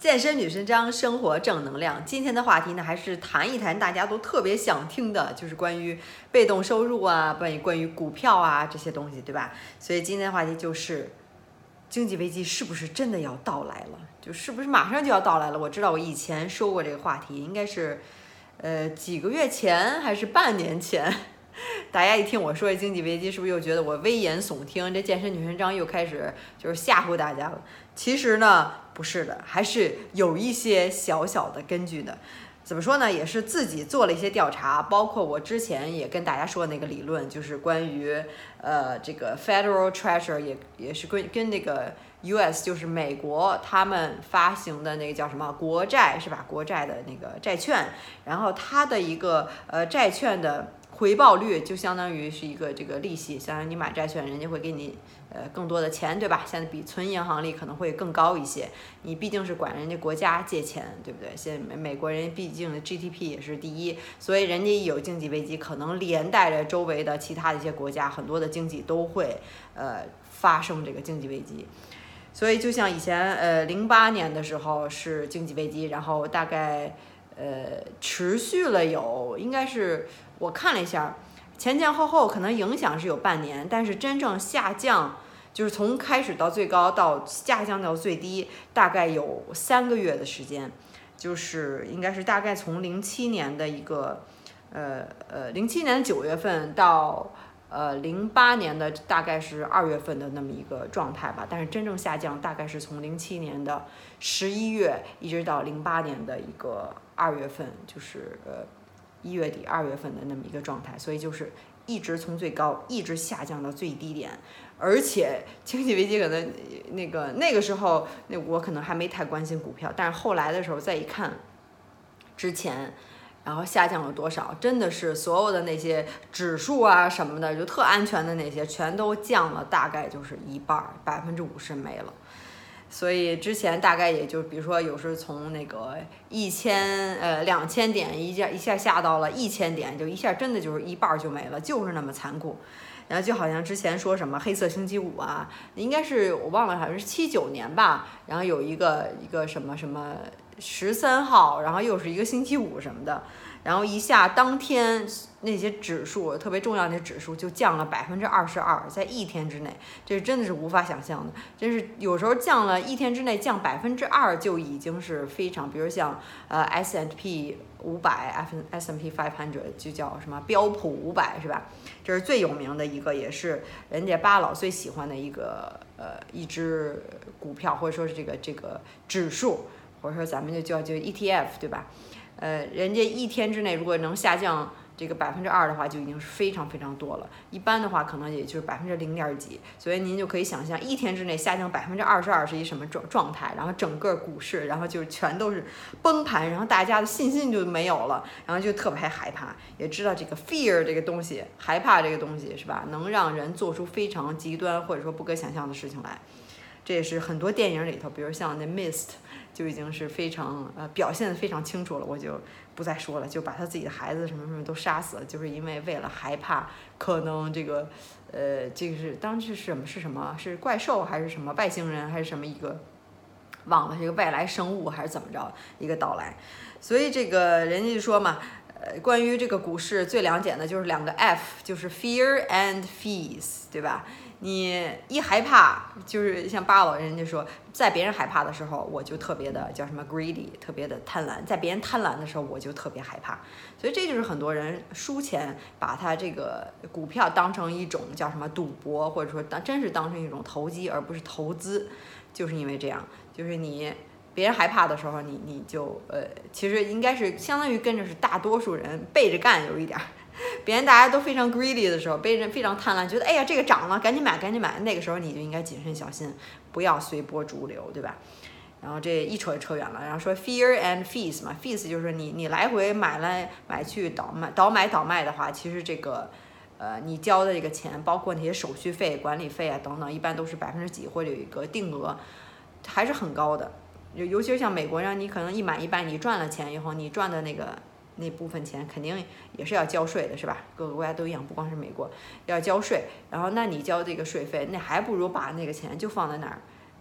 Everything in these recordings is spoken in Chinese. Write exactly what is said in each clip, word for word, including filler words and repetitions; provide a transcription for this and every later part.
健身女神章，生活正能量。今天的话题呢，还是谈一谈大家都特别想听的，就是关于被动收入啊，关于关于股票啊这些东西，对吧？所以今天的话题就是，经济危机是不是真的要到来了？就是不是马上就要到来了？我知道我以前说过这个话题，应该是，呃，几个月前还是半年前。大家一听我说这经济危机，是不是又觉得我危言耸听？这健身女神章又开始就是吓唬大家了？其实呢，不是的，还是有一些小小的根据的。怎么说呢？也是自己做了一些调查，包括我之前也跟大家说的那个理论，就是关于呃这个 Federal Treasury 也也是跟跟那个 U S 就是美国他们发行的那个叫什么国债是吧？国债的那个债券，然后它的一个呃债券的回报率就相当于是一个这个利息，相当于你买债券，人家会给你呃更多的钱，对吧？现在比存银行里可能会更高一些。你毕竟是管人家国家借钱，对不对？现在美国人毕竟 G D P 也是第一，所以人家一有经济危机，可能连带着周围的其他的一些国家，很多的经济都会呃发生这个经济危机。所以就像以前呃零八年的时候是经济危机，然后大概呃持续了有应该是。我看了一下，前前后后可能影响是有半年，但是真正下降，就是从开始到最高到下降到最低，大概有三个月的时间，就是应该是大概从零七年的一个，呃呃零七年九月份到呃零八年的大概是二月份的那么一个状态吧，但是真正下降大概是从零七年的十一月一直到零八年的一个二月份，就是呃。一月底二月份的那么一个状态，所以就是一直从最高一直下降到最低点，而且经济危机可能那个那个时候，那我可能还没太关心股票，但是后来的时候再一看，之前然后下降了多少，真的是所有的那些指数啊什么的，就特安全的那些，全都降了，大概就是一半，百分之五十没了。所以之前大概也就比如说有时候从那个一千呃两千点一下一下下到了一千点，就一下真的就是一半就没了，就是那么残酷。然后就好像之前说什么黑色星期五啊，应该是我忘了，好像是七九年吧，然后有一个一个什么什么十三号，然后又是一个星期五什么的。然后一下当天那些指数特别重要的指数就降了百分之二十二，在一天之内，这真的是无法想象的。真是有时候降了一天之内降百分之二就已经是非常，比如像呃 S and P 五百 S and P five hundred 就叫什么标普五百是吧？这是最有名的一个，也是人家巴老最喜欢的一个呃一只股票，或者说是这个这个指数，或者说咱们就叫就 E T F 对吧？呃，人家一天之内如果能下降这个百分之二的话，就已经是非常非常多了。一般的话，可能也就是百分之零点几。所以您就可以想象，一天之内下降百分之二十二是一什么状状态？然后整个股市，然后就全都是崩盘，然后大家的信心就没有了，然后就特别害怕。也知道这个 fear 这个东西，害怕这个东西是吧？能让人做出非常极端或者说不可想象的事情来。这也是很多电影里头，比如像那 Mist。就已经是非常呃表现得非常清楚了，我就不再说了，就把他自己的孩子什么什么都杀死了，就是因为为了害怕可能这个呃这个是当时是什么是什么是怪兽还是什么外星人还是什么一个忘了这个外来生物还是怎么着一个到来，所以这个人家就说嘛，呃关于这个股市最了解的就是两个 F， 就是 fear and fees， 对吧？你一害怕，就是像巴老人家说，在别人害怕的时候，我就特别的叫什么 greedy， 特别的贪婪；在别人贪婪的时候，我就特别害怕。所以这就是很多人输钱，把他这个股票当成一种叫什么赌博，或者说当真是当成一种投机，而不是投资，就是因为这样，就是你别人害怕的时候，你你就呃，其实应该是相当于跟着是大多数人背着干，有一点。别人大家都非常 greedy 的时候，被人非常贪婪，觉得哎呀这个涨了，赶紧买，赶紧买。那个时候你就应该谨慎小心，不要随波逐流，对吧？然后这一扯就扯远了。然后说 fear and fees 嘛 ，fees 就是你你来回买来买去倒卖倒买倒卖的话，其实这个呃你交的这个钱，包括那些手续费、管理费啊等等，一般都是百分之几或者有一个定额，还是很高的。尤其是像美国人，你可能一买一卖，你赚了钱以后，你赚的那个。那部分钱肯定也是要交税的，是吧？各个国家都一样，不光是美国要交税。然后，那你交这个税费，那还不如把那个钱就放在那儿，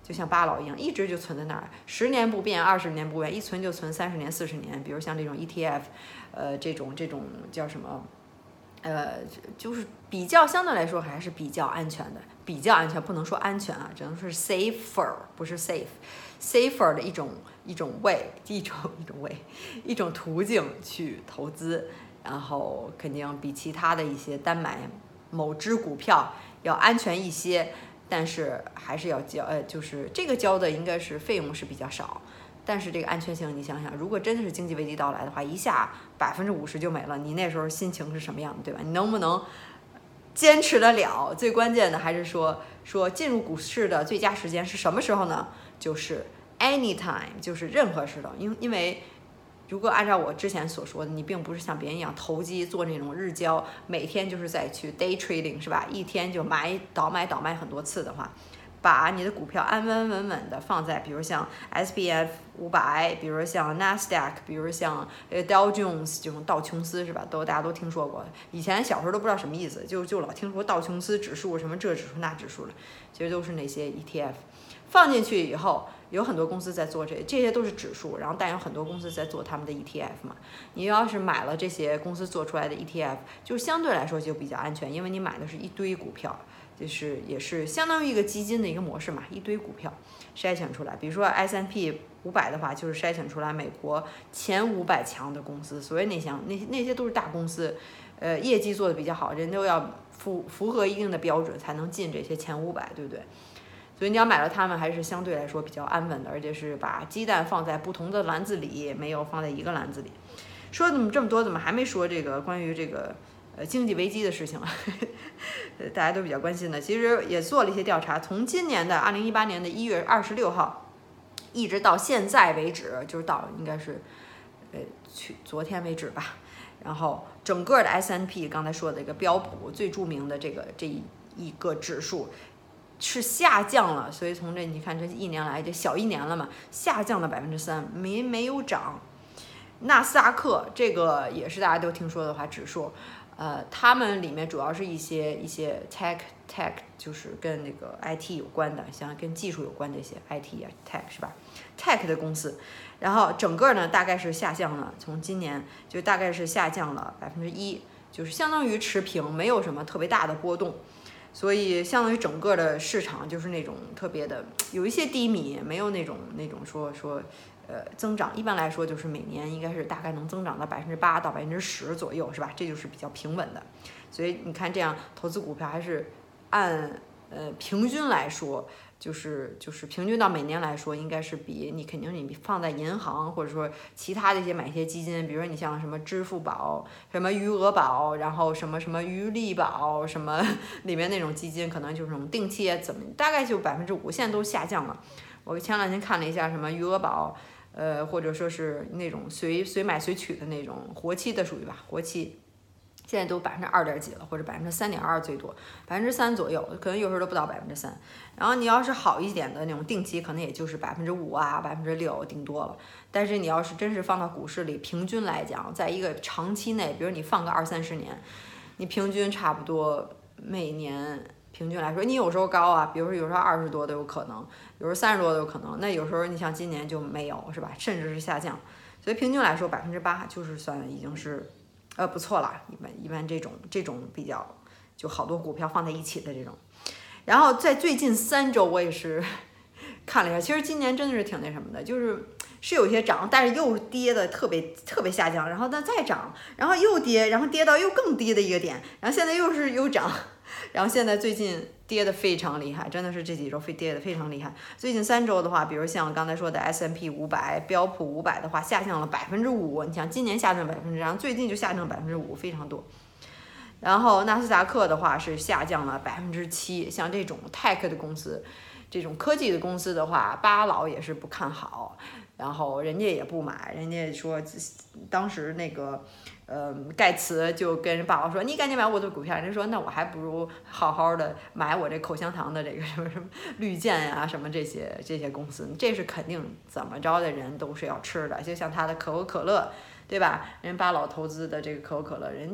就像巴老一样，一直就存在那儿，十年不变，二十年不变，一存就存三十年、四十年。比如像这种 E T F， 呃，这种这种叫什么？呃，就是比较相对来说还是比较安全的，比较安全，不能说安全啊，只能说是 safer， 不是 safe，safer 的一种一种 way， 一种一种 way， 一种途径去投资，然后肯定比其他的一些单买某只股票要安全一些，但是还是要交，呃，就是这个交的应该是费用是比较少。但是这个安全性，你想想，如果真的是经济危机到来的话，一下百分之五十就没了，你那时候心情是什么样的，对吧？你能不能坚持得了？最关键的还是说，说进入股市的最佳时间是什么时候呢？就是 anytime， 就是任何时候，因因为如果按照我之前所说的，你并不是像别人一样投机做那种日交，每天就是在去 day trading， 是吧？一天就买倒买倒卖很多次的话。把你的股票安安稳稳的放在，比如像 S P F 五百，比如像 Nasdaq， 比如像呃 Dow Jones 这种道琼斯，是吧？都大家都听说过。以前小时候都不知道什么意思，就就老听说道琼斯指数什么这指数那指数了，其实都是那些 E T F。放进去以后，有很多公司在做这，这些都是指数，然后但有很多公司在做他们的 E T F 嘛。你要是买了这些公司做出来的 E T F， 就相对来说就比较安全，因为你买的是一堆股票。就是也是相当于一个基金的一个模式嘛，一堆股票筛选出来，比如说 S and P 五百的话，就是筛选出来美国前五百强的公司，所以那些那那些都是大公司，呃，业绩做的比较好，人都要符符合一定的标准才能进这些前五百，对不对？所以你要买了它们，还是相对来说比较安稳的，而且是把鸡蛋放在不同的篮子里，没有放在一个篮子里。说怎么这么多，怎么还没说这个关于这个？呃，经济危机的事情啊，大家都比较关心的。其实也做了一些调查，从今年的二零一八年的一月二十六号，一直到现在为止，就是到应该是，呃，去昨天为止吧。然后整个的 S and P 刚才说的一个标普最著名的这个这一个指数是下降了，所以从这你看这一年来，这小一年了嘛，下降了百分之三，没没有涨。纳斯达克这个也是大家都听说的话，指数。呃，他们里面主要是一些一些 tech tech， 就是跟那个 I T 有关的，像跟技术有关的一些 I T 啊 tech 是吧 ？tech 的公司，然后整个呢大概是下降了，从今年就大概是下降了百分之一，就是相当于持平，没有什么特别大的波动，所以相当于整个的市场就是那种特别的有一些低迷，没有那种那种说说。呃，增长一般来说就是每年应该是大概能增长到百分之八到百分之十左右，是吧？这就是比较平稳的。所以你看，这样投资股票还是按呃平均来说，就是就是平均到每年来说，应该是比你肯定你放在银行或者说其他的一些买一些基金，比如说你像什么支付宝、什么余额宝，然后什么什么余利宝，什么里面那种基金，可能就是那种定期怎么大概就百分之五，现在都下降了。我前两天看了一下什么余额宝。呃，或者说是那种随随买随取的那种活期的属于吧，活期现在都百分之二点几了，或者百分之三点二最多，百分之三左右，可能有时候都不到百分之三。然后你要是好一点的那种定期，可能也就是百分之五啊，百分之六顶多了。但是你要是真是放到股市里，平均来讲，在一个长期内，比如你放个二三十年，你平均差不多每年。平均来说，你有时候高啊，比如说有时候二十多都有可能，有时候三十多都有可能。那有时候你像今年就没有，是吧？甚至是下降。所以平均来说，百分之八就是算已经是，呃，不错了。一般一般这种这种比较，就好多股票放在一起的这种。然后在最近三周，我也是看了一下，其实今年真的是挺那什么的，就是是有些涨，但是又跌的特别特别下降，然后它再涨，然后又跌，然后跌到又更低的一个点，然后现在又是又涨。然后现在最近跌得非常厉害，真的是这几周非跌得非常厉害。最近三周的话，比如像刚才说的 S and P 五百、标普五百的话，下降了百分之五。你像今年下降百分之，然后最近就下降百分之五，非常多。然后纳斯达克的话是下降了百分之七。像这种 tech 的公司，这种科技的公司的话，巴老也是不看好，然后人家也不买，人家说当时那个。呃，盖茨就跟人爸爸说：“你赶紧买我的股票。”人家说：“那我还不如好好的买我这口香糖的这个什么什么绿箭呀、啊，什么这些这些公司，这是肯定怎么着的人都是要吃的。就像他的可口可乐，对吧？人巴老投资的这个可口可乐，人就是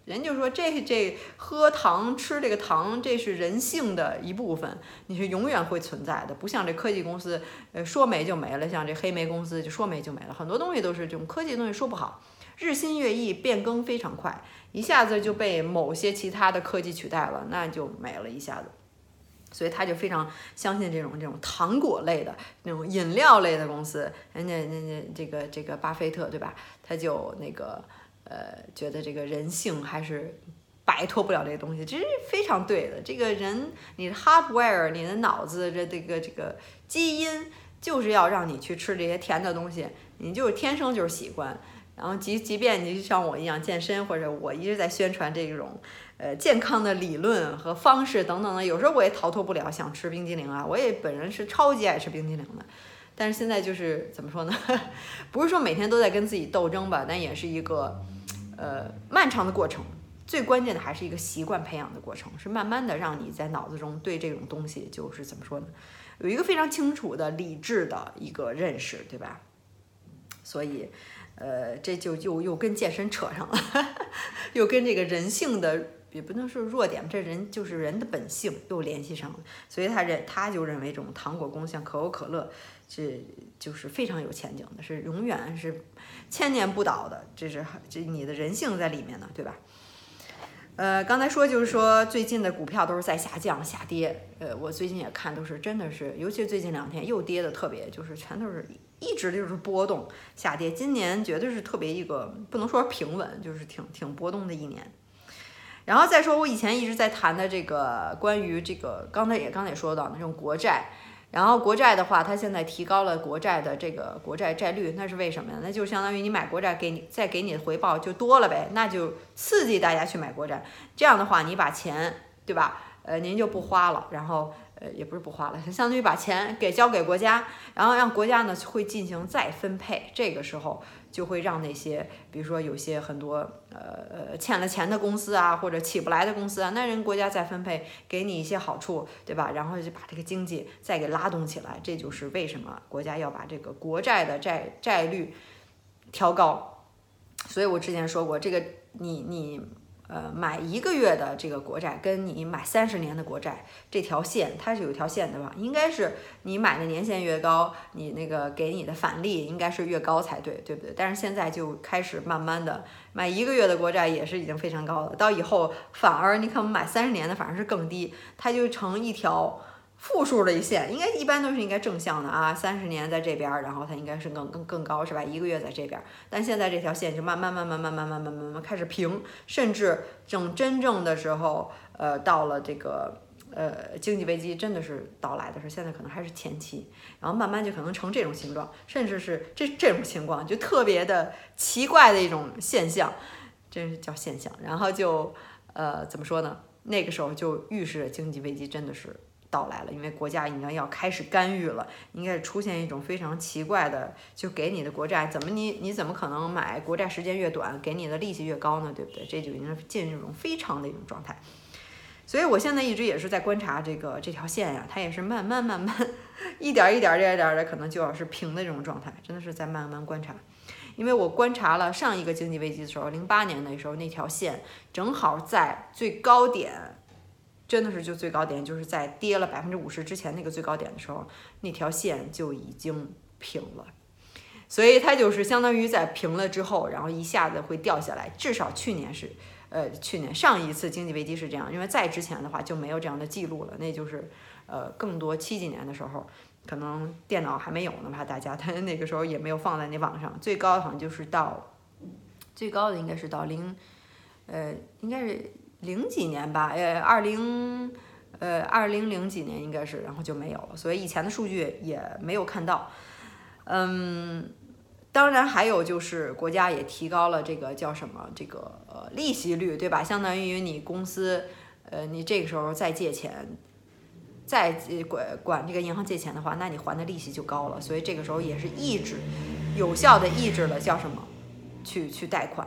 人就说这这喝糖吃这个糖，这是人性的一部分，你是永远会存在的，不像这科技公司，呃，说没就没了，像这黑莓公司就说没就没了，很多东西都是这种科技的东西说不好，日新月异，变更非常快，一下子就被某些其他的科技取代了，那就没了一下子。所以他就非常相信这种这种糖果类的那种饮料类的公司，人家人家这个这个巴菲特对吧？他就那个呃觉得这个人性还是摆脱不了这个东西，这是非常对的。这个人你的 hardware， 你的脑子这这个这个基因就是要让你去吃这些甜的东西，你就是天生就是习惯。然后即即便你像我一样健身，或者我一直在宣传这种呃健康的理论和方式等等的，有时候我也逃脱不了想吃冰激凌啊，我也本人是超级爱吃冰激凌的，但是现在就是怎么说呢，不是说每天都在跟自己斗争吧，但也是一个呃漫长的过程，最关键的还是一个习惯培养的过程，是慢慢的让你在脑子中对这种东西就是怎么说呢，有一个非常清楚的理智的一个认识，对吧？所以呃，这就又又跟健身扯上了，又跟这个人性的也不能说弱点，这人就是人的本性又联系上了。所以他认他就认为这种糖果公司像可口可乐，这就是非常有前景的，是永远是千年不倒的，这是这你的人性在里面呢，对吧？呃，刚才说就是说最近的股票都是在下降下跌，呃，我最近也看都是真的是，尤其最近两天又跌的特别，就是全都是一直就是波动下跌。今年绝对是特别一个不能说平稳，就是挺挺波动的一年。然后再说我以前一直在谈的这个关于这个刚才也刚才也说到的这种国债。然后国债的话，它现在提高了国债的这个国债债率，那是为什么呀？那就相当于你买国债给你再给你的回报就多了呗，那就刺激大家去买国债。这样的话，你把钱对吧？呃，您就不花了，然后呃也不是不花了，相当于把钱给交给国家，然后让国家呢会进行再分配。这个时候就会让那些比如说有些很多呃呃欠了钱的公司啊，或者起不来的公司啊，那人国家再分配给你一些好处，对吧？然后就把这个经济再给拉动起来。这就是为什么国家要把这个国债的债债率调高。所以我之前说过，这个你你。呃，买一个月的这个国债，跟你买三十年的国债这条线，它是有一条线的吧？应该是你买的年限越高，你那个给你的返利应该是越高才对，对不对？但是现在就开始慢慢的买一个月的国债也是已经非常高了，到以后反而你可能买三十年的反而是更低，它就成一条负数的一线，应该一般都是应该正向的啊，三十年在这边，然后它应该是更更更高是吧？一个月在这边，但现在这条线就慢慢慢慢慢慢慢慢慢慢开始平，甚至正真正的时候，呃，到了这个呃经济危机真的是到来的时候，现在可能还是前期，然后慢慢就可能成这种形状，甚至是这这种情况就特别的奇怪的一种现象，这是叫现象，然后就呃怎么说呢？那个时候就预示着经济危机真的是到来了，因为国家应该要开始干预了，应该出现一种非常奇怪的，就给你的国债怎么你你怎么可能买国债时间越短，给你的利息越高呢？对不对？这就已经进入一种非常的一种状态。所以我现在一直也是在观察这个这条线呀，它也是慢慢慢慢一点一点一点点的，可能就要是平的这种状态，真的是在慢慢观察。因为我观察了上一个经济危机的时候，零八年的时候那条线正好在最高点。真的是就最高点，就是在跌了百分之五十之前那个最高点的时候，那条线就已经平了，所以它就是相当于在平了之后，然后一下子会掉下来。至少去年是，呃，去年上一次经济危机是这样，因为再之前的话就没有这样的记录了，那就是呃更多七几年的时候，可能电脑还没有呢吧，大家他那个时候也没有放在那网上，最高好像就是到最高的应该是到零，呃，应该是。零几年吧，呃，二零，呃，二零零几年应该是，然后就没有了，所以以前的数据也没有看到。嗯，当然还有就是国家也提高了这个叫什么，这个呃利息率，对吧？相当于你公司，呃，你这个时候再借钱，再管管这个银行借钱的话，那你还的利息就高了，所以这个时候也是抑制，有效的抑制了叫什么，去去贷款。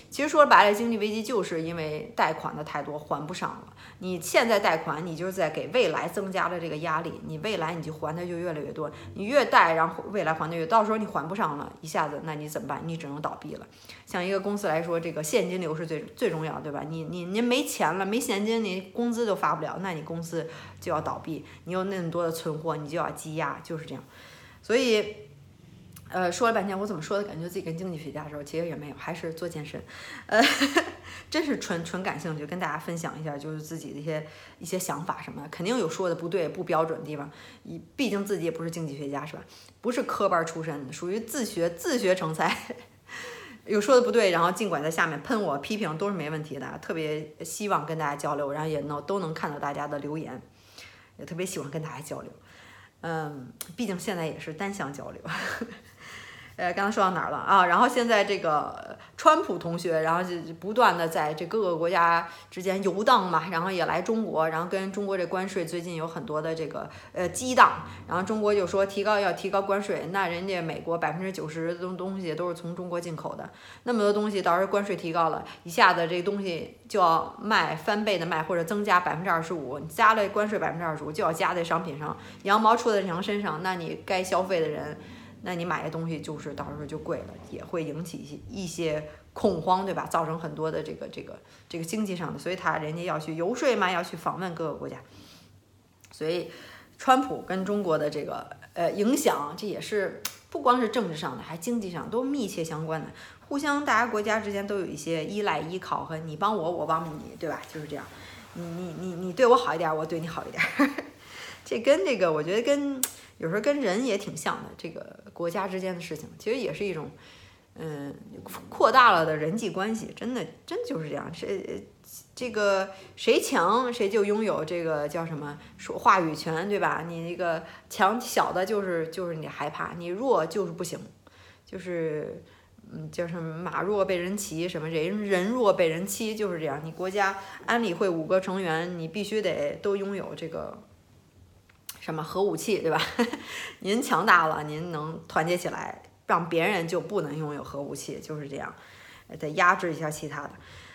其实说白了，经济危机就是因为贷款的太多，还不上了。你现在贷款，你就是在给未来增加了这个压力，你未来你就还的就越来越多，你越贷，然后未来还的越多，到时候你还不上了，一下子那你怎么办？你只能倒闭了。像一个公司来说，这个现金流是最最重要，对吧？你你您没钱了，没现金，你工资都发不了，那你公司就要倒闭。你有那么多的存货，你就要积压，就是这样。所以。呃，说了半天，我怎么说的？感觉自己跟经济学家的时候，其实也没有，还是做健身，呃，真是纯纯感兴趣，跟大家分享一下，就是自己的一些一些想法什么的，肯定有说的不对、不标准的地方，毕竟自己也不是经济学家，是吧？不是科班出身的，属于自学自学成才，有说的不对，然后尽管在下面喷我、批评都是没问题的，特别希望跟大家交流，然后也能都能看到大家的留言，也特别喜欢跟大家交流，嗯，毕竟现在也是单向交流。呃，刚才说到哪儿了啊？然后现在这个川普同学，然后就不断的在这各个国家之间游荡嘛，然后也来中国，然后跟中国这关税最近有很多的这个呃激荡，然后中国就说提高要提高关税，那人家美国百分之九十的东东西都是从中国进口的，那么多东西到时候关税提高了，一下子这东西就要卖翻倍的卖，或者增加百分之二十五，加了关税百分之二十五就要加在商品上，羊毛出在羊身上，那你该消费的人。那你买的东西就是到时候就贵了，也会引起一些一些恐慌，对吧？造成很多的这个这个这个经济上的，所以他人家要去游说嘛，要去访问各个国家，所以川普跟中国的这个呃影响，这也是不光是政治上的，还经济上都密切相关的，互相大家国家之间都有一些依赖依靠和你帮我，我帮你，对吧？就是这样，你你你你对我好一点，我对你好一点，这跟这个我觉得跟。有时候跟人也挺像的，这个国家之间的事情，其实也是一种，嗯，扩大了的人际关系，真的，真的就是这样。谁这个谁强，谁就拥有这个叫什么说话语权，对吧？你那个强小的，就是就是你害怕，你弱就是不行，就是嗯，叫什么马弱被人骑，什么人人弱被人欺，就是这样。你国家安理会五个成员，你必须得都拥有这个。什么核武器，对吧？您强大了，您能团结起来，让别人就不能拥有核武器，就是这样，得压制一下其他的。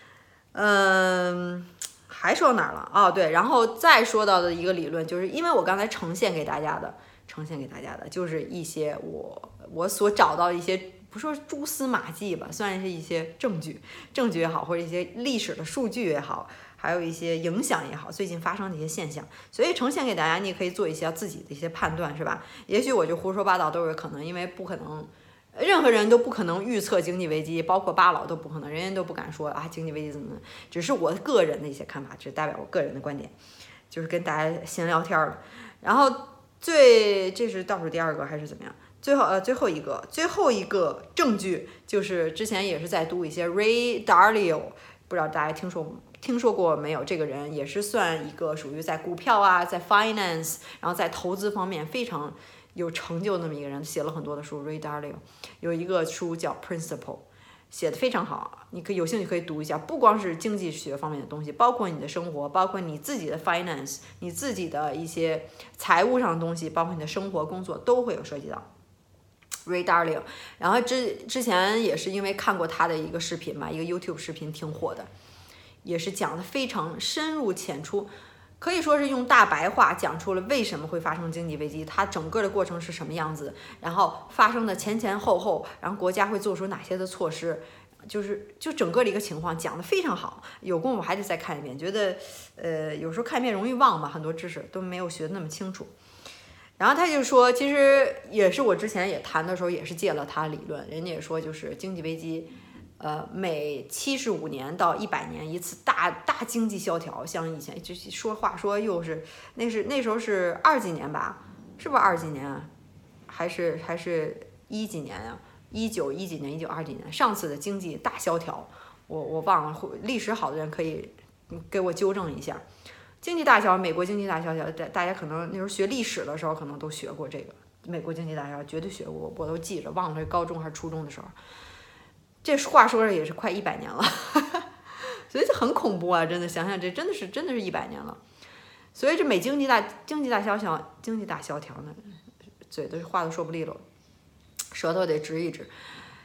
嗯，还说哪儿了？哦，对，然后再说到的一个理论，就是因为我刚才呈现给大家的，呈现给大家的就是一些我我所找到的一些，不说蛛丝马迹吧，算是一些证据，证据也好，或者一些历史的数据也好。还有一些影响也好，最近发生的一些现象，所以呈现给大家，你也可以做一些自己的一些判断，是吧？也许我就胡说八道都有可能，因为不可能，任何人都不可能预测经济危机，包括巴老都不可能，人家都不敢说啊经济危机怎么，只是我个人的一些看法，只代表我个人的观点，就是跟大家闲聊天了。然后最这是倒数第二个还是怎么样？最后呃最后一个最后一个证据就是之前也是在读一些 Ray Dalio， 不知道大家听说。听说过没有？这个人也是算一个属于在股票啊，在 finance， 然后在投资方面非常有成就那么一个人，写了很多的书。Ray Dalio 有一个书叫 Principle， 写的非常好，你可以有兴趣可以读一下。不光是经济学方面的东西，包括你的生活，包括你自己的 finance， 你自己的一些财务上的东西，包括你的生活、工作都会有涉及到。Ray Dalio， 然后之之前也是因为看过他的一个视频嘛，一个 YouTube 视频挺火的。也是讲的非常深入浅出，可以说是用大白话讲出了为什么会发生经济危机，它整个的过程是什么样子，然后发生的前前后后，然后国家会做出哪些的措施，就是就整个的一个情况讲得非常好。有功夫还得再看一遍，觉得呃有时候看一遍容易忘嘛，很多知识都没有学得那么清楚。然后他就说，其实也是我之前也谈的时候也是借了他理论，人家也说就是经济危机。呃，每七十五年到一百年一次大大经济萧条，像以前就说话说又是那是那时候是二几年吧，是不是二几年啊？还是还是一几年啊？一九一几年，一九二几年，上次的经济大萧条，我我忘了，历史好的人可以给我纠正一下。经济大萧，美国经济大萧条，大大家可能那时候学历史的时候可能都学过这个，美国经济大萧条绝对学过，我都记着，忘了是高中还是初中的时候。这话说着也是快一百年了，所以这很恐怖啊！真的想想，这真的是真的是一百年了。所以这美经济大经济大萧条，经济大萧条呢，嘴都话都说不利落，舌头得直一直。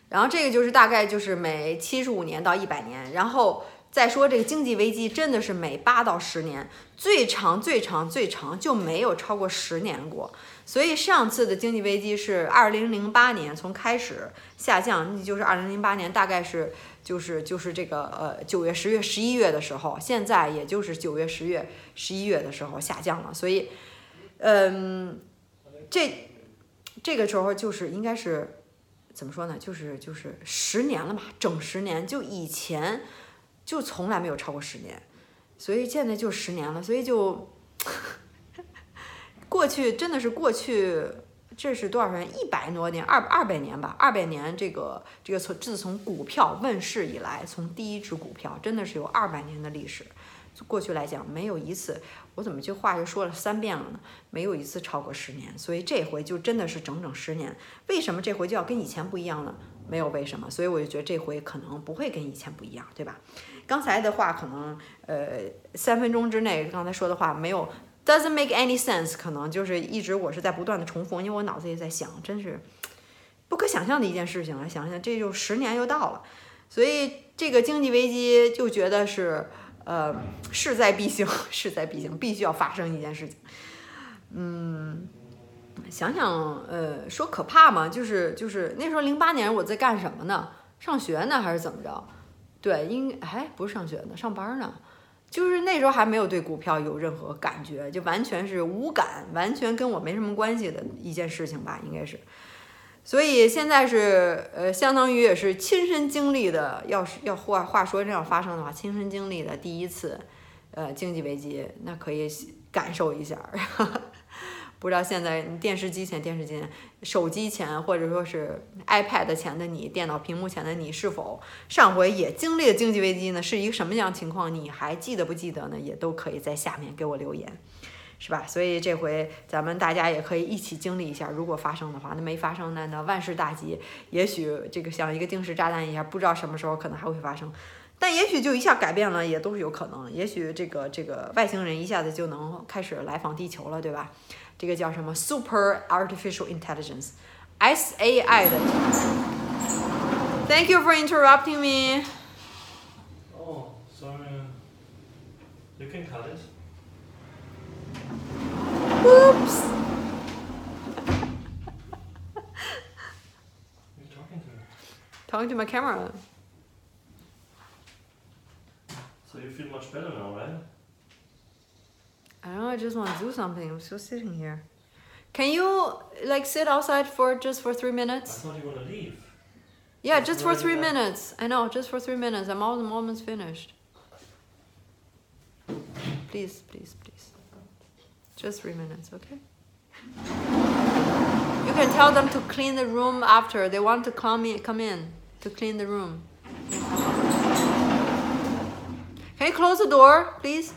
然后这个就是大概就是每七十五年到一百年，然后再说这个经济危机真的是每八到十年，最长最长最长就没有超过十年过。所以上次的经济危机是二零零八年从开始下降，就是二零零八年大概是就是就是这个呃九月十月十一月的时候，现在也就是九月十月十一月的时候下降了。所以嗯这这个时候就是应该是怎么说呢，就是就是十年了嘛，整十年，就以前就从来没有超过十年，所以现在就十年了，所以就过去真的是过去，这是多少年？一百多年，二二百年吧，二百年。这个这个从自从股票问世以来，从第一只股票真的是有二百年的历史。过去来讲，没有一次，我怎么这话就说了三遍了呢？没有一次超过十年，所以这回就真的是整整十年。为什么这回就要跟以前不一样呢？没有为什么，所以我就觉得这回可能不会跟以前不一样，对吧？刚才的话可能呃三分钟之内刚才说的话没有 doesn't make any sense， 可能就是一直我是在不断的重复，因为我脑子也在想，真是不可想象的一件事情了。想想这就十年又到了，所以这个经济危机就觉得是呃势在必行，势在必行，必须要发生一件事情。嗯。想想，呃，说可怕嘛，就是就是那时候零八年我在干什么呢？上学呢还是怎么着？对，应哎不是上学呢，上班呢。就是那时候还没有对股票有任何感觉，就完全是无感，完全跟我没什么关系的一件事情吧，应该是。所以现在是呃，相当于也是亲身经历的，要是要话话说这样发生的话，亲身经历的第一次，呃，经济危机，那可以感受一下。不知道现在你电视机前、电视机前、手机前，或者说是 iPad 前的你、电脑屏幕前的你，是否上回也经历了经济危机呢？是一个什么样的情况？你还记得不记得呢？也都可以在下面给我留言，是吧？所以这回咱们大家也可以一起经历一下，如果发生的话，那没发生呢？那万事大吉，也许这个像一个定时炸弹一样，不知道什么时候可能还会发生。但也许就一下改变了，也都是有可能。也许这个这个外星人一下子就能开始来访地球了，对吧？这个叫什么 Super Artificial Intelligence S A I 的。Thank you for interrupting me. Oh, sorry. You can cut it. Oops. You're talking to me. Talking to my camera. So you feel much better now, right? I don't know, I just want to do something. I'm still sitting here. Can you like sit outside for just for three I minutes? thought you were gonna leave. Yeah, That's just for already three done. minutes. I know, just for three minutes. I'm all, I'm almost finished. Please, please, please. Just three minutes, okay? You can tell them to clean the room after. They want to come in, come in to clean the room. Can you close the door, please?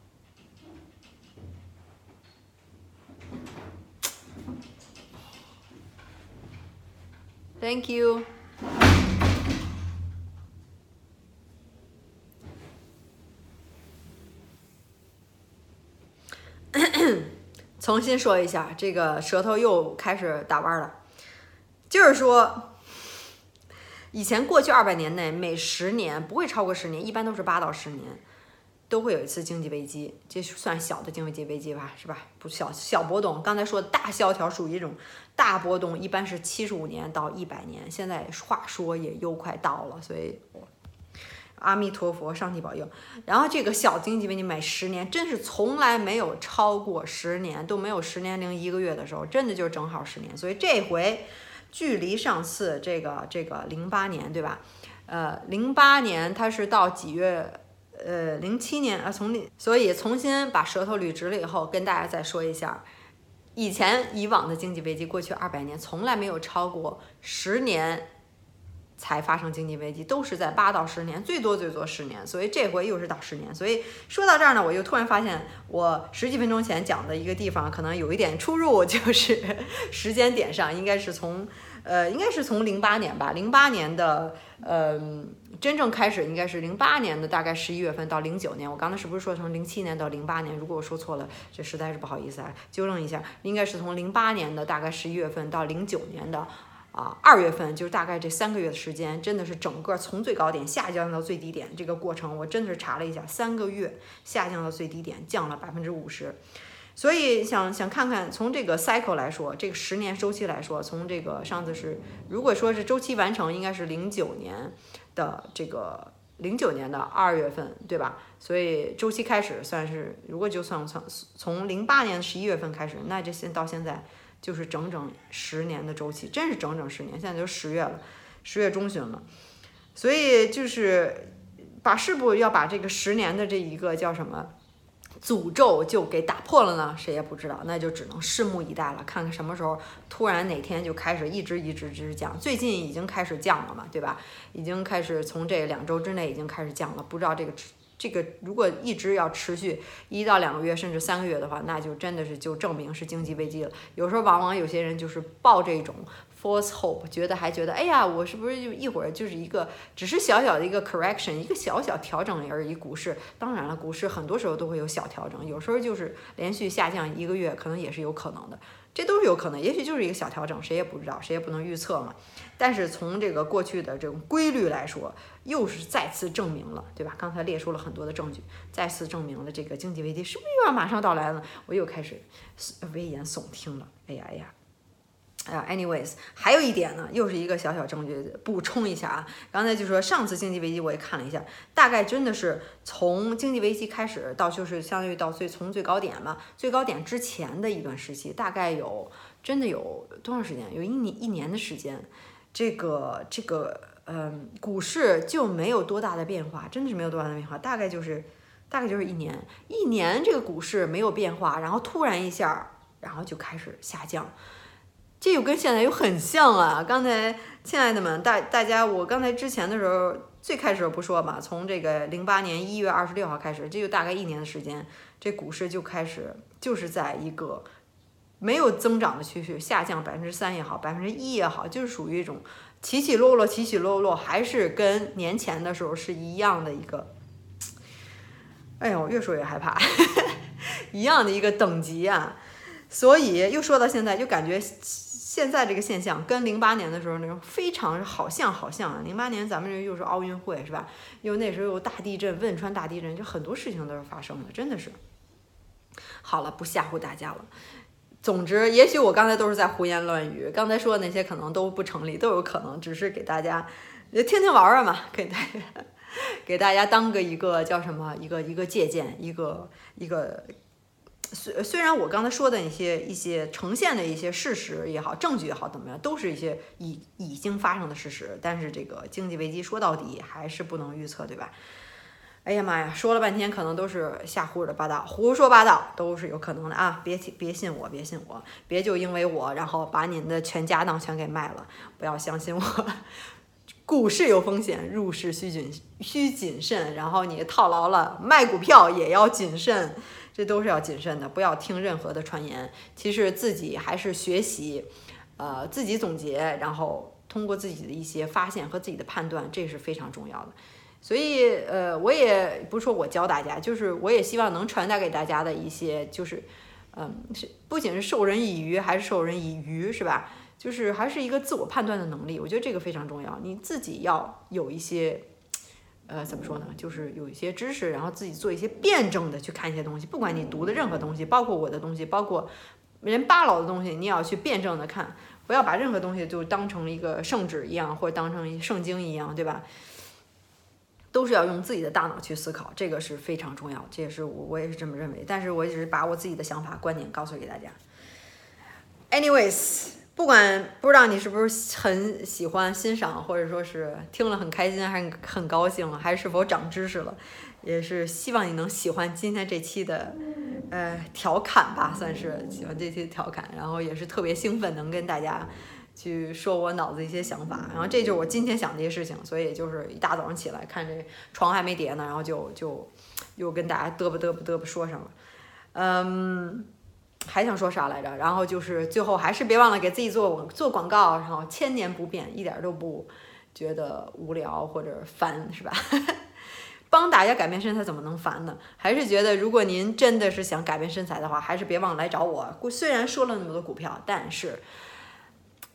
Thank you. 重新说一下，这个舌头又开始打弯了。就是说，以前过去二百年内，每十年不会超过十年，一般都是八到十年，都会有一次经济危机，这算小的经济危机吧，是吧？不小小波动。刚才说的大萧条属于一种大波动，一般是七十五年到一百年。现在话说也又快到了，所以阿弥陀佛，上帝保佑。然后这个小经济危机每十年，真是从来没有超过十年，都没有十年零一个月的时候，真的就正好十年。所以这回距离上次这个这个零八年，对吧？呃，零八年它是到几月？呃，零七年啊，从所以重新把舌头捋直了以后，跟大家再说一下，以前以往的经济危机，过去二百年从来没有超过十年才发生经济危机，都是在八到十年，最多最多十年，所以这回又是到十年。所以说到这儿呢，我又突然发现我十几分钟前讲的一个地方可能有一点出入，就是时间点上应该是从呃，应该是从零八年吧，零八年的呃。真正开始应该是零八年的大概十一月份到零九年，我刚才是不是说从零七年到零八年？如果我说错了，这实在是不好意思啊，纠正一下，应该是从零八年的大概十一月份到零九年的啊，二月份就大概这三个月的时间，真的是整个从最高点下降到最低点，这个过程我真的是查了一下，三个月下降到最低点，降了百分之五十。所以想想看看，从这个 cycle 来说，这个十年周期来说，从这个上次是，如果说是周期完成，应该是零九年的这个零九年的二月份，对吧？所以周期开始算是，如果就算从从零八年十一月份开始，那这现到现在就是整整十年的周期，真是整整十年。现在就十月了，十月中旬了，所以就是把是不要把这个十年的这一个叫什么诅咒就给打破了呢？谁也不知道，那就只能拭目以待了，看看什么时候突然哪天就开始一直一直一直降。最近已经开始降了嘛，对吧？已经开始从这两周之内已经开始降了，不知道这个这个如果一直要持续一到两个月甚至三个月的话，那就真的是就证明是经济危机了。有时候往往有些人就是抱这种false hope， 觉得还觉得哎呀，我是不是就一会儿就是一个只是小小的一个 correction， 一个小小调整而已。股市当然了，股市很多时候都会有小调整，有时候就是连续下降一个月，可能也是有可能的，这都是有可能。也许就是一个小调整，谁也不知道，谁也不能预测嘛。但是从这个过去的这种规律来说，又是再次证明了，对吧？刚才列出了很多的证据，再次证明了这个经济危机是不是又要马上到来了？我又开始危言耸听了。哎呀哎呀！啊 ，anyways， 还有一点呢，又是一个小小证据，补充一下啊。刚才就说上次经济危机我也看了一下，大概真的是从经济危机开始到就是相当于到最从最高点嘛，最高点之前的一段时期，大概有真的有多长时间？有一年一年的时间，这个这个嗯，股市就没有多大的变化，真的是没有多大的变化，大概就是大概就是一年，一年这个股市没有变化，然后突然一下，然后就开始下降。这又跟现在又很像啊！刚才亲爱的们，大大家，我刚才之前的时候最开始不说嘛，从这个零八年一月二十六号开始，这就大概一年的时间，这股市就开始就是在一个没有增长的趋势，下降百分之三也好，百分之一也好，就是属于一种起起落落，起起落落，还是跟年前的时候是一样的一个，哎呦，越说越害怕，一样的一个等级啊！所以又说到现在，就感觉现在这个现象跟零八年的时候那种非常好像好像啊。零八年咱们这又是奥运会是吧？又那时候有大地震，汶川大地震，就很多事情都是发生的，真的是。好了，不吓唬大家了。总之，也许我刚才都是在胡言乱语，刚才说的那些可能都不成立，都有可能，只是给大家听听玩玩嘛，给大家给大家当个一个叫什么一个一个借鉴，一个一个。虽虽然我刚才说的一些一些呈现的一些事实也好，证据也好，怎么样，都是一些已已经发生的事实，但是这个经济危机说到底还是不能预测，对吧？哎呀妈呀，说了半天可能都是瞎胡的八道，胡说八道都是有可能的啊！别别信我，别信我，别就因为我然后把您的全家当全给卖了，不要相信我。股市有风险，入市需谨需谨慎，然后你套牢了，卖股票也要谨慎。这都是要谨慎的，不要听任何的传言。其实自己还是学习，呃，自己总结，然后通过自己的一些发现和自己的判断，这是非常重要的。所以，呃，我也不是说我教大家，就是我也希望能传达给大家的一些，就是，嗯，是不仅是授人以鱼，还是授人以渔，是吧？就是还是一个自我判断的能力，我觉得这个非常重要。你自己要有一些。呃，怎么说呢？就是有一些知识，然后自己做一些辩证的去看一些东西。不管你读的任何东西，包括我的东西，包括人巴老的东西，你也要去辩证的看，不要把任何东西就当成一个圣旨一样，或者当成圣经一样，对吧？都是要用自己的大脑去思考，这个是非常重要。这也是我我也是这么认为。但是我只是把我自己的想法观点告诉给大家。Anyways。不管不知道你是不是很喜欢欣赏，或者说是听了很开心，还是很高兴，还是否长知识了，也是希望你能喜欢今天这期的呃调侃吧，算是喜欢这期的调侃，然后也是特别兴奋能跟大家去说我脑子一些想法，然后这就是我今天想这些事情，所以就是一大早上起来看这床还没叠呢，然后就就又跟大家嘚啵嘚啵嘚啵说上了，嗯。还想说啥来着？然后就是最后还是别忘了给自己做做广告，然后千年不变，一点都不觉得无聊或者烦，是吧？帮大家改变身材怎么能烦呢？还是觉得如果您真的是想改变身材的话，还是别忘了来找我。虽然说了那么多股票，但是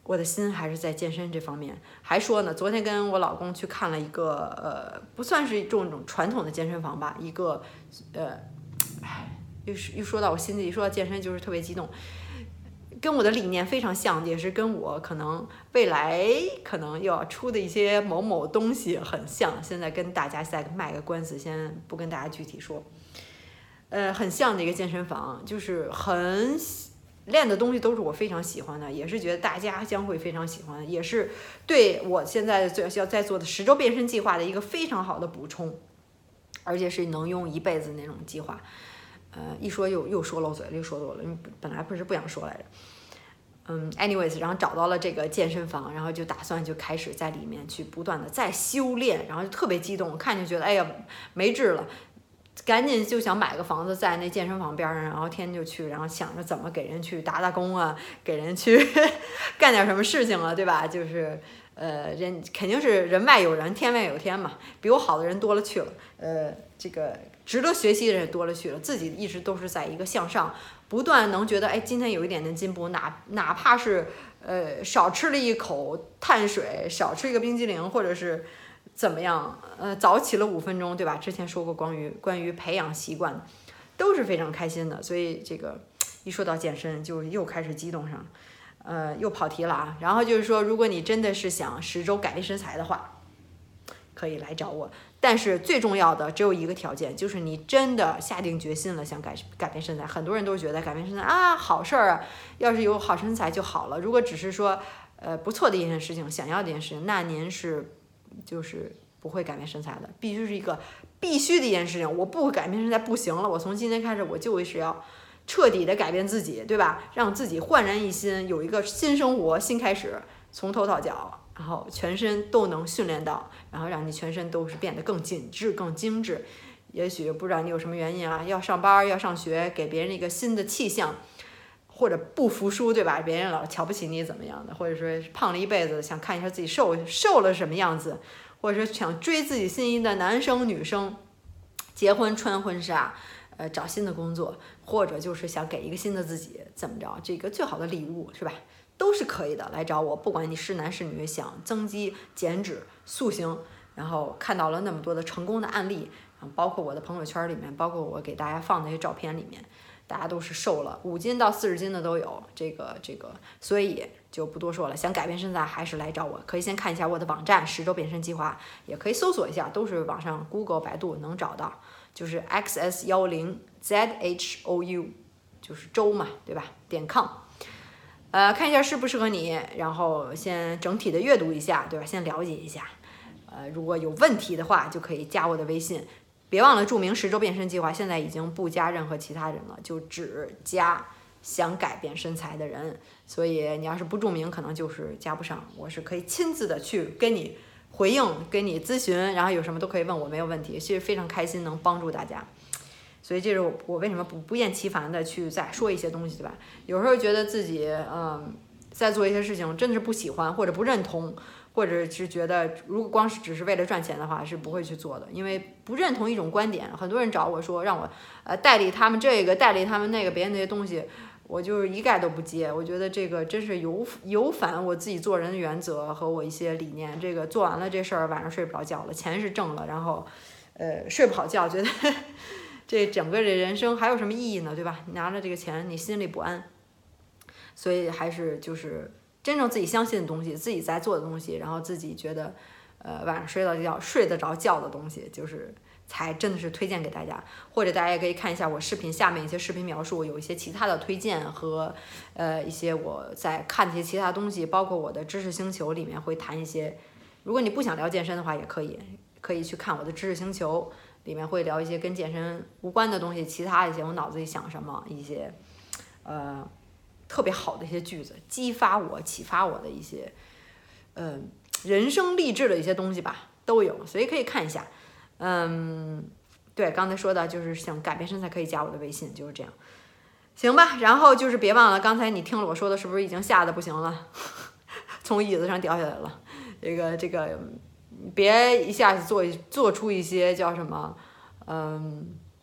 我的心还是在健身这方面。还说呢，昨天跟我老公去看了一个呃，不算是这种传统的健身房吧，一个呃，唉，又又说到我心里，一说到健身就是特别激动。跟我的理念非常像，也是跟我可能未来可能要出的一些某某东西很像。现在跟大家再卖个关子，先不跟大家具体说。呃，很像的一个健身房，就是很练的东西都是我非常喜欢的，也是觉得大家将会非常喜欢，也是对我现在最要在做的十周变身计划的一个非常好的补充，而且是能用一辈子那种计划。呃，一说又又说漏嘴了，又说多了，因为本来不是不想说来着。嗯 ，anyways， 然后找到了这个健身房，然后就打算就开始在里面去不断的再修炼，然后就特别激动，看就觉得哎呀没治了，赶紧就想买个房子在那健身房边上，然后天天就去，然后想着怎么给人去打打工啊，给人去干点什么事情啊，对吧？就是呃人肯定是人外有人，天外有天嘛，比我好的人多了去了，呃，这个值得学习的人也多了去了，自己一直都是在一个向上。不断能觉得，哎，今天有一点点进步，哪哪怕是呃少吃了一口碳水，少吃一个冰激凌，或者是怎么样，呃，早起了五分钟，对吧？之前说过关于关于培养习惯，都是非常开心的。所以这个一说到健身，就又开始激动上，呃，又跑题了啊。然后就是说，如果你真的是想十周改变身材的话，可以来找我。但是最重要的只有一个条件，就是你真的下定决心了想改改变身材。很多人都觉得改变身材啊好事儿啊，要是有好身材就好了。如果只是说呃不错的一件事情，想要的一件事情，那您是就是不会改变身材的。必须是一个必须的一件事情，我不改变身材不行了，我从今天开始我就是要彻底的改变自己，对吧？让自己焕然一新，有一个新生活新开始，从头到脚。然后全身都能训练到，然后让你全身都是变得更紧致、更精致。也许不知道你有什么原因啊，要上班、要上学，给别人一个新的气象，或者不服输，对吧？别人老瞧不起你怎么样的，或者说胖了一辈子，想看一下自己瘦瘦了什么样子，或者说想追自己心仪的男生女生，结婚穿婚纱，呃，找新的工作，或者就是想给一个新的自己，怎么着？这个最好的礼物是吧？都是可以的，来找我，不管你是男是女，想增肌、减脂、塑形，然后看到了那么多的成功的案例，包括我的朋友圈里面，包括我给大家放那些照片里面，大家都是瘦了五斤到四十斤的都有，这个这个，所以就不多说了。想改变身材还是来找我，可以先看一下我的网站十周变身计划，也可以搜索一下，都是网上 Google、百度能找到，就是 X S 一零 Z H O U， 就是周嘛，对吧？点 com。呃，看一下适不适合你，然后先整体的阅读一下，对吧？先了解一下，呃，如果有问题的话，就可以加我的微信，别忘了注明十周变身计划，现在已经不加任何其他人了，就只加想改变身材的人，所以你要是不注明，可能就是加不上。我是可以亲自的去跟你回应，跟你咨询，然后有什么都可以问我，没有问题，其实非常开心能帮助大家。所以这是我我为什么不不厌其烦的去再说一些东西，对吧？有时候觉得自己嗯在做一些事情真的是不喜欢或者不认同，或者是觉得如果光是只是为了赚钱的话是不会去做的，因为不认同一种观点。很多人找我说让我呃代理他们这个代理他们那个别人那些东西，我就是一概都不接。我觉得这个真是有有反我自己做人的原则和我一些理念。这个做完了这事儿晚上睡不着觉了，钱是挣了，然后呃睡不好觉，觉得这整个的人生还有什么意义呢，对吧？你拿着这个钱，你心里不安，所以还是就是真正自己相信的东西，自己在做的东西，然后自己觉得，呃，晚上睡到觉睡得着觉的东西，就是才真的是推荐给大家。或者大家也可以看一下我视频下面一些视频描述，有一些其他的推荐和呃一些我在看的一些其他东西，包括我的知识星球里面会谈一些。如果你不想聊健身的话，也可以可以去看我的知识星球。里面会聊一些跟健身无关的东西，其他一些我脑子里想什么，一些呃特别好的一些句子，激发我、启发我的一些呃人生励志的一些东西吧，都有，所以可以看一下。嗯，对，刚才说的就是想改变身材可以加我的微信，就是这样，行吧？然后就是别忘了，刚才你听了我说的，是不是已经吓得不行了，从椅子上掉下来了？这个这个。别一下子做做出一些叫什么，嗯，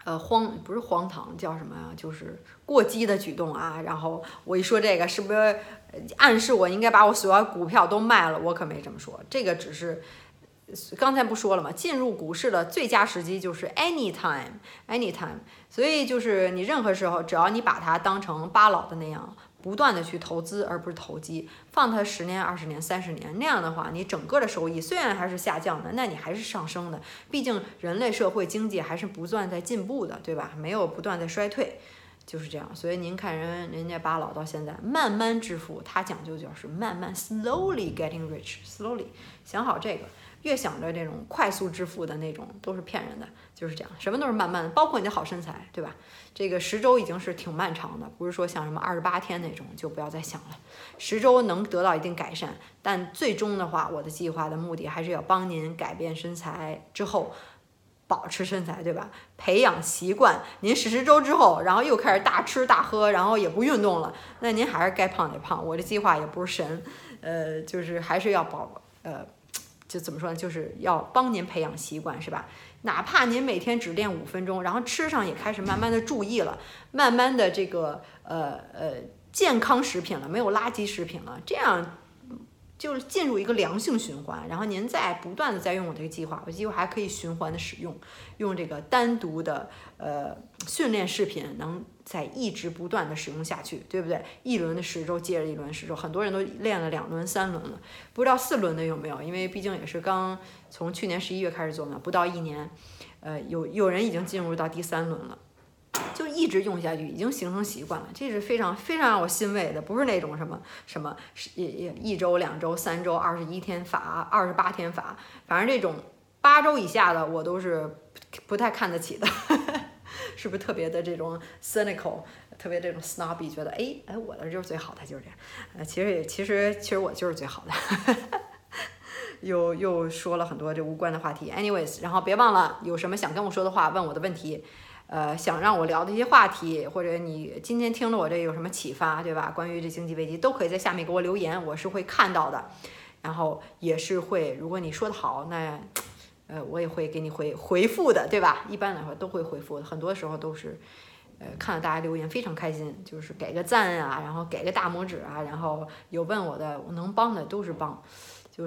呃，荒不是荒唐，叫什么呀？就是过激的举动啊。然后我一说这个，是不是暗示我应该把我所有股票都卖了？我可没这么说，这个只是刚才不说了吗？进入股市的最佳时机就是 anytime anytime。所以就是你任何时候，只要你把它当成巴老的那样，不断的去投资，而不是投机，放它十年、二十年、三十年，那样的话，你整个的收益虽然还是下降的，那你还是上升的。毕竟人类社会经济还是不断在进步的，对吧？没有不断在衰退，就是这样。所以您看人人家巴老到现在慢慢致富，他讲究就是慢慢 slowly getting rich，slowly 想好这个。越想着这种快速致富的那种都是骗人的，就是这样，什么都是慢慢的，包括你的好身材，对吧？这个十周已经是挺漫长的，不是说像什么二十八天那种就不要再想了。十周能得到一定改善，但最终的话，我的计划的目的还是要帮您改变身材之后保持身材，对吧？培养习惯，您十十周之后，然后又开始大吃大喝，然后也不运动了，那您还是该胖得胖。我的计划也不是神，呃，就是还是要保呃。就怎么说呢？就是要帮您培养习惯，是吧？哪怕您每天只练五分钟，然后吃上也开始慢慢的注意了，慢慢的这个呃呃健康食品了，没有垃圾食品了，这样就进入一个良性循环。然后您再不断的在用我这个计划，我计划还可以循环的使用，用这个单独的呃训练视频能再一直不断的使用下去，对不对？一轮的十周接着一轮十周，很多人都练了两轮三轮了，不知道四轮的有没有？因为毕竟也是刚从去年十一月开始做嘛，不到一年，呃，有有人已经进入到第三轮了，就一直用下去，已经形成习惯了，这是非常非常让我欣慰的，不是那种什么什么一一周、两周、三周、二十一天法、二十八天法，反正这种八周以下的我都是不太看得起的。是不是特别的这种 cynical， 特别这种 snobby， 觉得哎哎我的就是最好的，就是这样。呃，其实也其实其实我就是最好的。又又说了很多这无关的话题 ，anyways， 然后别忘了有什么想跟我说的话，问我的问题，呃，想让我聊的一些话题，或者你今天听了我这有什么启发，对吧？关于这经济危机，都可以在下面给我留言，我是会看到的，然后也是会，如果你说的好，那。呃，我也会给你回回复的，对吧？一般来说都会回复的，很多时候都是，呃，看到大家留言非常开心，就是给个赞啊，然后给个大拇指啊，然后有问我的，我能帮的都是帮，就是，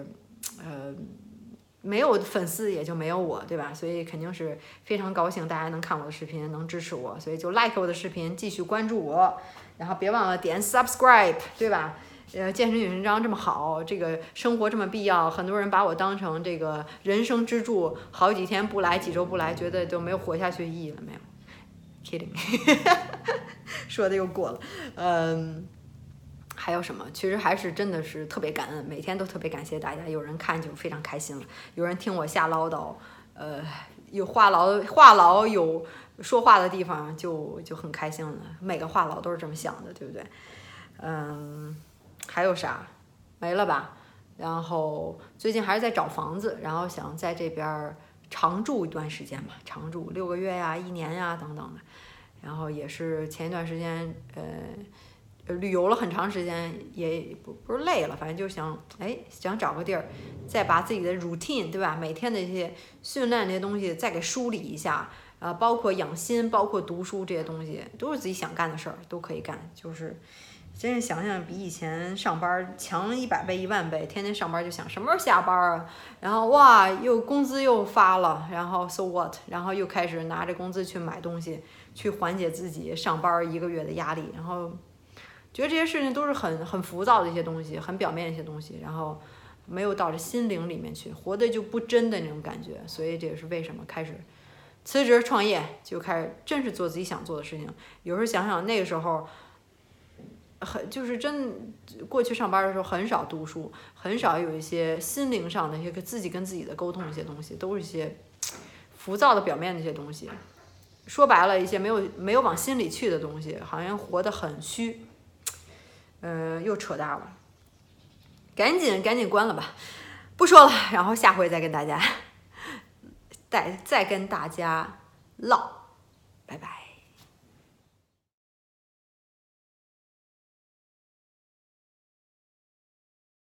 呃，没有粉丝也就没有我，对吧？所以肯定是非常高兴大家能看我的视频，能支持我，所以就 like 我的视频，继续关注我，然后别忘了点 subscribe， 对吧？呃，健身与文章这么好，这个生活这么必要，很多人把我当成这个人生支柱，好几天不来，几周不来，觉得就没有活下去的意义了，没有 ？Kidding， 说的又过了。嗯，还有什么？其实还是真的是特别感恩，每天都特别感谢大家，有人看就非常开心了，有人听我瞎唠叨，呃，有话痨话痨有说话的地方就就很开心了，每个话痨都是这么想的，对不对？嗯。还有啥？没了吧？然后最近还是在找房子，然后想在这边常住一段时间吧，常住六个月呀、一年呀等等的。然后也是前一段时间，呃，旅游了很长时间，也不不是累了，反正就想，哎，想找个地儿，再把自己的 routine， 对吧？每天的一些训练这些东西再给梳理一下，啊，包括养心，包括读书这些东西，都是自己想干的事儿，都可以干，就是。真是想想比以前上班强一百倍一万倍，天天上班就想什么时候下班啊，然后哇又工资又发了，然后 so what， 然后又开始拿着工资去买东西，去缓解自己上班一个月的压力，然后觉得这些事情都是很很浮躁的一些东西，很表面的一些东西，然后没有到这心灵里面去，活的就不真的那种感觉，所以这也是为什么开始辞职创业，就开始真是做自己想做的事情。有时候想想那个时候。很就是真过去上班的时候很少读书，很少有一些心灵上的一些自己跟自己的沟通，一些东西都是一些浮躁的表面的一些东西，说白了一些没有没有往心里去的东西，好像活得很虚，嗯、呃，又扯大了，赶紧赶紧关了吧，不说了，然后下回再跟大家再再跟大家唠，拜拜。